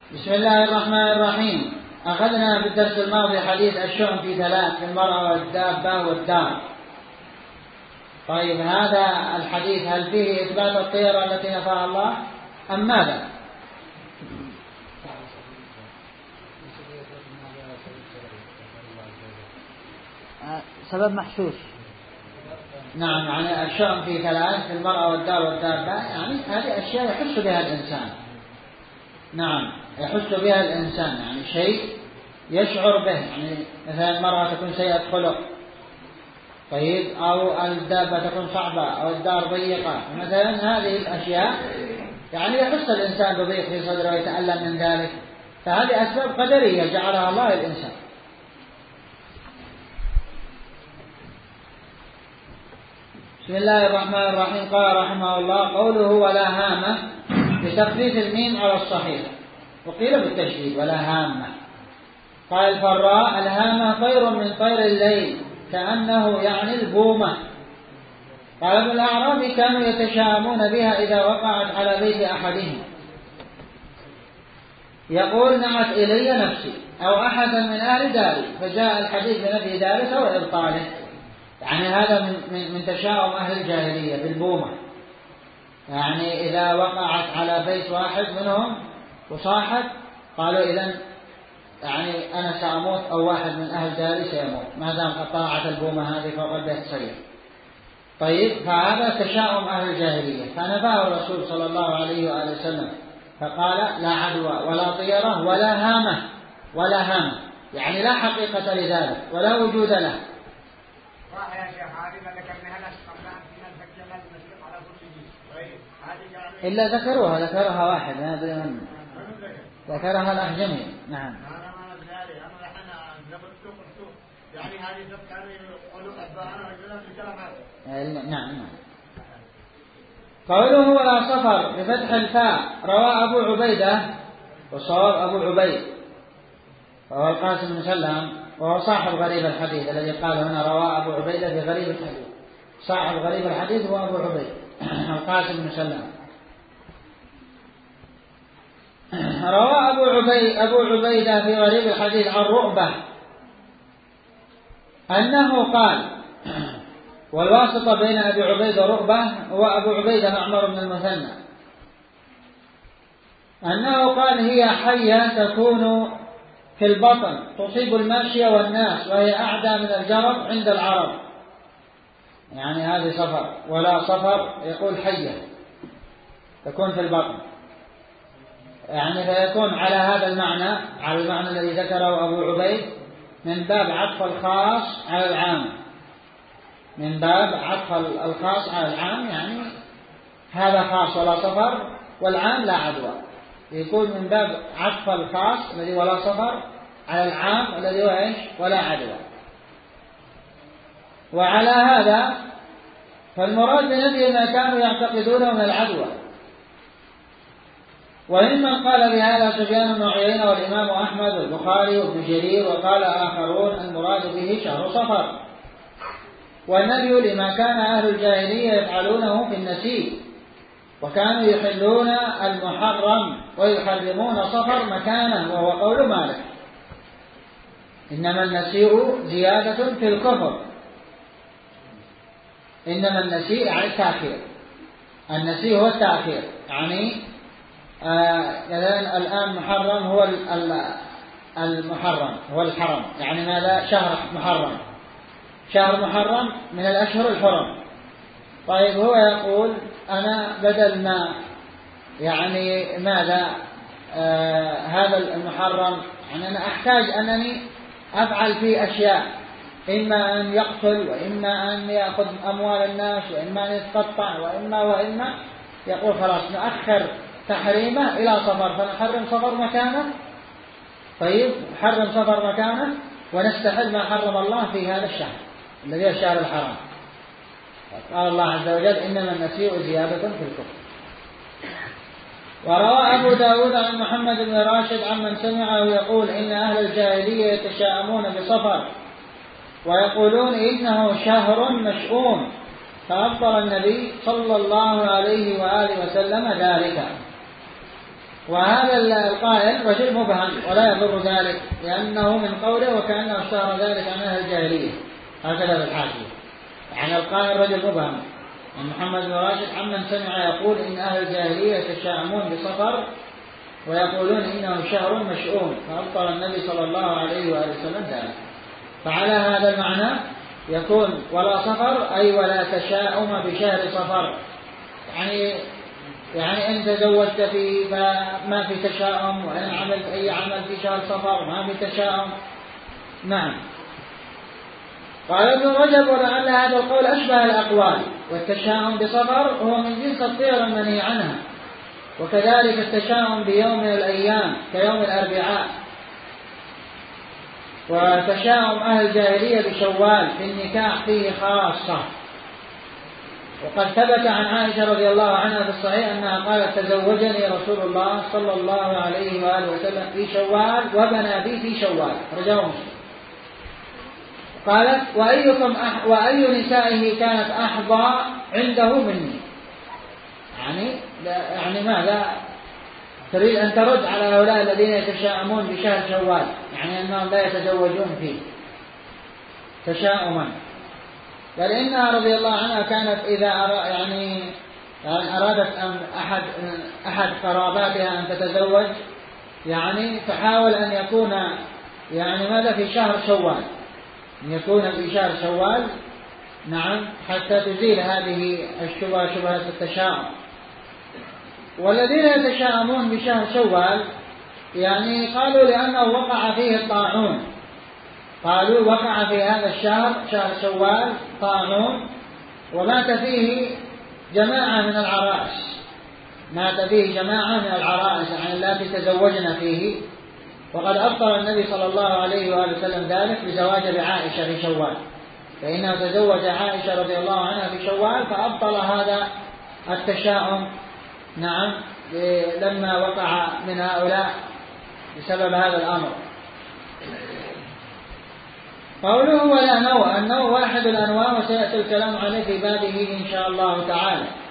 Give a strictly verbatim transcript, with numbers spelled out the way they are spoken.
بسم الله الرحمن الرحيم. أخذنا في الدرس الماضي حديث الشؤم في ثلاث: في المرأة والدابة والدار. طيب، هذا الحديث هل فيه إثبات الطيرة التي نفاها الله أم ماذا؟ سبب محسوس. نعم، يعني الشؤم في ثلاث: في المرأة والدار والدابة، يعني هذه أشياء يحس بها الإنسان. نعم، يحس بها الإنسان، يعني شيء يشعر به، يعني مثلا المرأة تكون سيئة خلق، طيب، أو الدابة تكون صعبة، أو الدار ضيقة، مثلا هذه الأشياء يعني يحس الإنسان بضيق في صدره ويتألم من ذلك، فهذه أسباب قدرية جعلها الله للإنسان. بسم الله الرحمن الرحيم. قال رحمه الله: قوله ولا هامة بتخفيف الميم على الصحيح، وقيل بالتشديد ولا هامة. قال الفراء: الهامة طير من طير الليل كأنه يعني البومة. قال ابن الأعرابي: كانوا يتشاءمون بها إذا وقعت على بيت أحدهم، يقول: نعت إلي نفسي أو أحدا من أهل داري، فجاء الحديث بنفي ذلك وإبطاله. يعني هذا من, من, من تشاؤم أهل الجاهلية بالبومة، يعني إذا وقعت على بيت واحد منهم وصاحت قالوا: إذن يعني أنا سأموت أو واحد من أهل داري سيموت ما دام قد طلعت البومة هذه فوق البيت سيء. طيب، فهذا تشاؤم أهل الجاهلية، فنفاه الرسول صلى الله عليه وآله وسلم فقال: لا عدوى ولا طيرة ولا هامة. ولا هامة يعني لا حقيقة لذلك ولا وجود له. إلا ذكروها ذكرها واحد ما أدري من ذكرها الأحجمي. نعم. يعني هذه كانوا يقولوا أتباعنا رجلا في كلام. نعم نعم. قوله ولا صفر بفتح الفاء رواه أبو عبيدة، وصواب أبو عبيد وهو القاسم بن سلام، وهو صاحب غريب الحديث الذي قال هنا رواه أبو عبيدة في غريب الحديث. صاحب غريب الحديث هو أبو عبيد القاسم بن سلام. رواه أبو عبيد أبو عبيدة في غريب الحديث عن رؤبة أنه قال، والواسطة بين أبي عبيدة ورؤبة هو أبو عبيدة معمر بن المثنى، أنه قال: هي حية تكون في البطن تصيب الماشية والناس، وهي أعدى من الجرب عند العرب. يعني هذه صفر، ولا صفر يقول حية تكون في البطن، يعني فيكون على هذا المعنى، على المعنى الذي ذكره أبو عبيد، من باب عطف الخاص على العام، من باب عطف الخاص على العام، يعني هذا خاص ولا صفر والعام لا عدوى، يكون من باب عطف الخاص الذي ولا صفر على العام الذي هو ايش؟ ولا عدوى. وعلى هذا فالمراد بنفي ما كانوا يعتقدونه من العدوى. وممن قال بهذا سفيان بن عيينة والإمام أحمد والبخاري وابن جرير، وقال آخرون المراد به شهر صفر، والنبي لما كان أهل الجاهلية يفعلونه في النسيء، وكانوا يحلون المحرم ويحرمون صفر مكانه، وهو قول مالك: إنما النسيء زيادة في الكفر. إنما النسيء يعني التأخير، النسيء هو التأخير، يعني آه الآن محرم هو المحرم هو الحرم، يعني ماذا؟ شهر محرم، شهر محرم من الأشهر الحرم. طيب، هو يقول: أنا بدل ما يعني ماذا آه هذا المحرم، يعني أنا أحتاج أنني أفعل فيه أشياء، إما أن يقتل، وإما أن يأخذ أموال الناس، وإما أن يتقطع، وإما وإما يقول: خلاص نأخر تحريمه إلى صفر، فنحرم صفر مكانه. طيب، نحرم صفر مكانه ونستحل ما حرم الله في هذا الشهر الذي هو الشهر الحرام. قال الله عز وجل: إنما النسيء زيادة في الكفر. وروى أبو داود عن محمد بن راشد عمن سمعه يقول: إن أهل الجاهلية يتشاءمون بصفر ويقولون إنه شهر مشؤوم، فأبطل النبي صلى الله عليه وآله وسلم ذلك. وهذا القائل رجل مبهم ولا يضر ذلك لأنه من قوله وكأنه اشتهر ذلك عن أهل الجاهلية، هكذا بالحاشية. يعني القائل رجل مبهم عن محمد بن راشد عمن سمع يقول إن أهل الجاهلية يتشاءمون بصفر ويقولون إنه شهر مشؤوم، فأبطل النبي صلى الله عليه وآله وسلم ذلك. فعلى هذا المعنى يكون ولا صفر أي ولا تشاؤم بشهر صفر، يعني يعني إن تزوجت فيه فما في تشاؤم، وإن عملت أي عمل في شهر صفر ما في تشاؤم. نعم. قال ابن رجب ولعل هذا القول أشبه الأقوال، والتشاؤم بصفر هو من جنس الطير المنهي عنها، وكذلك التشاؤم بيوم من الأيام كيوم الأربعاء. وتشاؤم أهل الجاهلية بشوال في النكاح فيه خاصة. وقد ثبت عن عائشة رضي الله عنها في الصحيح أنها قالت تزوجني رسول الله صلى الله عليه وآله وسلم في شوال وبنى بي في شوال، رجاه مسلم. قالت وأيكم أح... وأي نسائه كانت أحظى عنده مني، يعني لا يعني ما لا تريد أن ترد على هؤلاء الذين يتشاءمون بشهر شوال، يعني أنهم لا يتزوجون فيه تشاؤما، بل إنها رضي الله عنها كانت إذا أرا يعني يعني أرادت أن أحد أحد قراباتها أن تتزوج يعني تحاول أن يكون يعني ماذا في شهر شوال، أن يكون في شهر شوال. نعم، حتى تزيل هذه الشبهة شبهة التشاؤم. والذين يتشاءمون بشهر شوال يعني قالوا لأنه وقع فيه الطاعون، قالوا وقع في هذا الشهر شهر شوال طاعون ومات فيه جماعة من العرائس، مات فيه جماعة من العرائس يعني التي تزوجنا فيه، وقد أبطل النبي صلى الله عليه وآله وسلم ذلك بزواج بعائشة في شوال، فإنه تزوج عائشة رضي الله عنها في شوال فأبطل هذا التشاؤم. نعم، لما وقع من هؤلاء بسبب هذا الأمر. قوله ولا نوع، النوع واحد الأنواع وسيأتي الكلام عليه في بابه إن شاء الله تعالى.